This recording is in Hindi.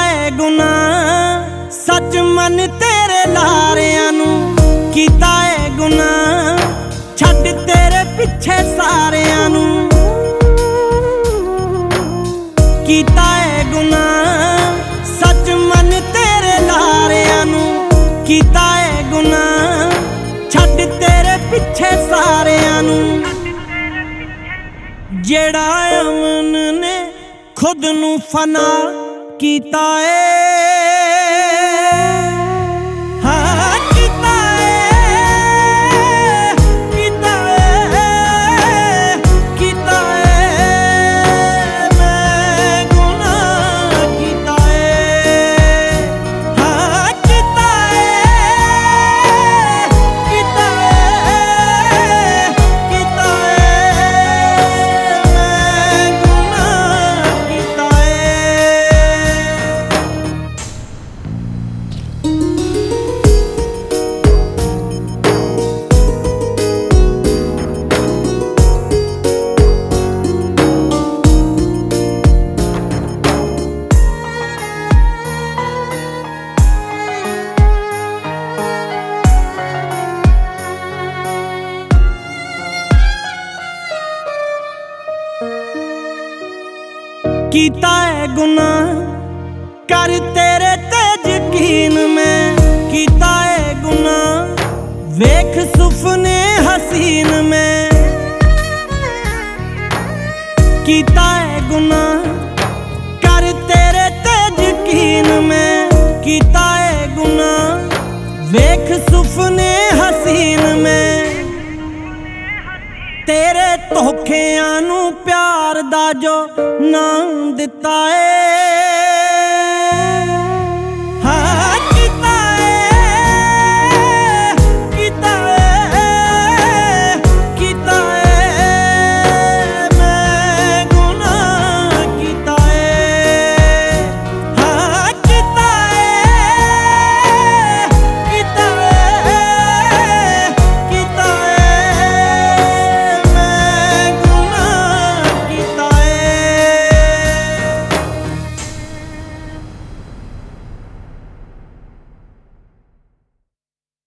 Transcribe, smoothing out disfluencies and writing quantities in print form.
है गुनाह सच मन तेरे लारियां नू कीता है गुनाह छड्ड तेरे पिछे सारियां नू कीता है गुनाह सच मन तेरे लारियां नू कीता है गुनाह छड्ड तेरे पिछे सारियां नू जेड़ा अमन ने खुद नू फना कीता हाँ कीता कीता कीता मैं गुनाह कीता हाँ कीता कीता कीता मैं गुनाह कीता कीता है गुनाह कर तेरे ते यकीन में कीता है गुनाह वेख सुपने हसीन में कीता है गुनाह कर तेरे ते यकीन में कीता है गुनाह वेख सुपने हसीन में तेरे धोखेआं नू प्यार दा जो नाम दिता है